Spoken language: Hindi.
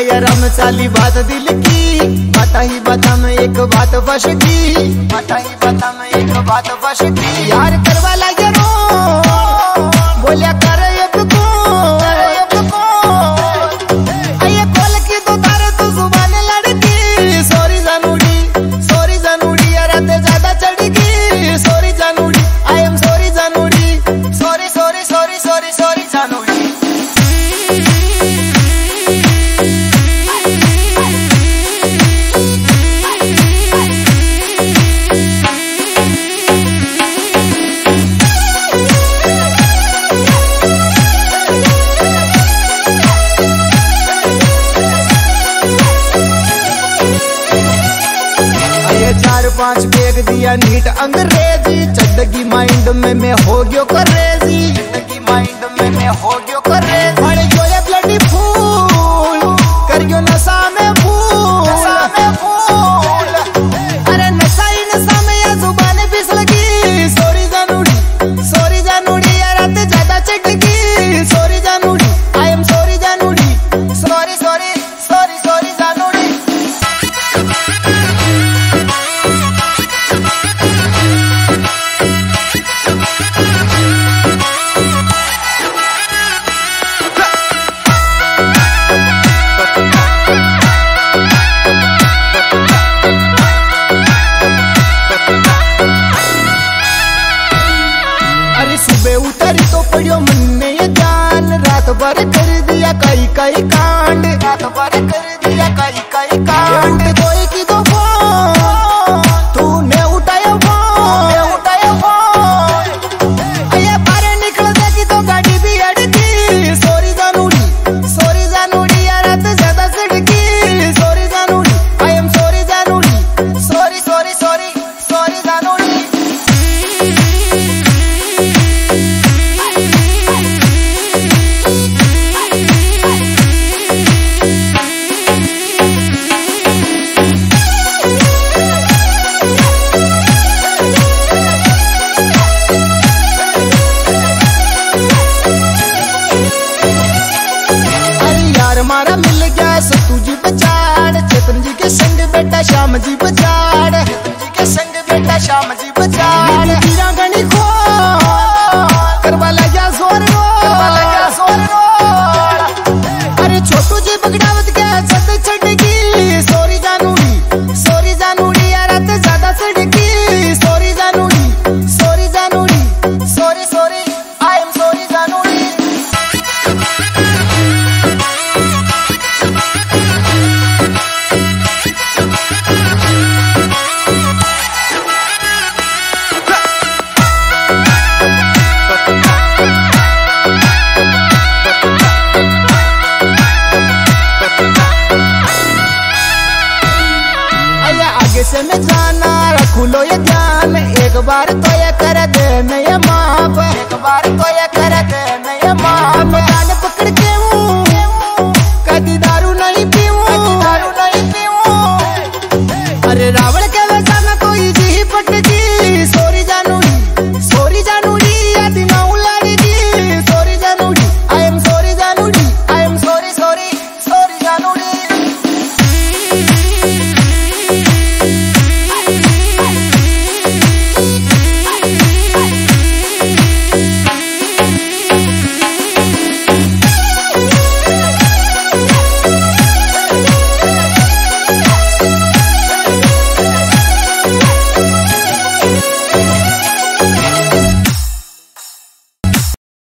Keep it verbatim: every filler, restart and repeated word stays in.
यार हम चाली बात दिल की, बता ही बता में एक बात फंस की, बता ही बता में एक बात फंस की। यार करवा लगे रो बोलिया कर अब को अब को आये कॉल की तो तारे तो जुबान लड़की। सॉरी जानूड़ी सॉरी जानूड़ी यार ते ज्यादा चढ़गी। सॉरी जानूड़ी आई एम सॉरी जानूड़ी sorry sorry sorry sorry sorry जानूड़ी। चार पांच बेग दिया नीट अंग्रेजी, चढ़गी माइंड में मैं हो गयो करेजी, चढ़गी माइंड में मैं हो गयो करेजी। बड़े जो ये ब्लडी फूल कर गयो नशा में फूल, नशा में फूल। अरे नशा ही नशा में या जुबान फिसल गई। सॉरी जानूड़ी सॉरी जानूड़ी यार ते ज्यादा चढ़गी। सॉरी जानूड़ी आई एम सॉरी जानूड़ी सॉरी सॉरी सॉरी सॉरी जानूड़ी। सुबह उतरी तो पड़ियो मन में ये जान, रात भर कर दिया कई कई कांड, रात भर कर दिया कई कई कांड। कोई की तो फोन तूने उठाया फोन उठाया फोन, अये बाहर निकल जाएगी तो गाड़ी भी अड़की। सॉरी जानूड़ी सॉरी जानूड़ी यार रात ज्यादा सड़की। सॉरी जानूड़ी आई एम सॉरी जानूड़ी सॉरी सॉरी सॉरी सॉरी जानूड़ी। मारा मिल गया सत्तू जी बचाड़, चेतन जी के संग बेटा श्याम जी बचाड़, चेतन जी के संग बेटा श्याम जी बचाड़। हीरा गणी खो करवा लगा जोर रो, करवा लगा जोर रो। अरे छोटू जी बगड़ावत के जद चढ़गी। सॉरी जानूड़ी सॉरी जानूड़ी यार ते ज्यादा चढ़गी। सॉरी जानूड़ी सॉरी जानूड़ी sorry sorry I am sorry जानूड़ी। से मैं जाना रखू लो ये ध्यान, एक बार तो ये कर दे मैं ये माफ, एक बार तो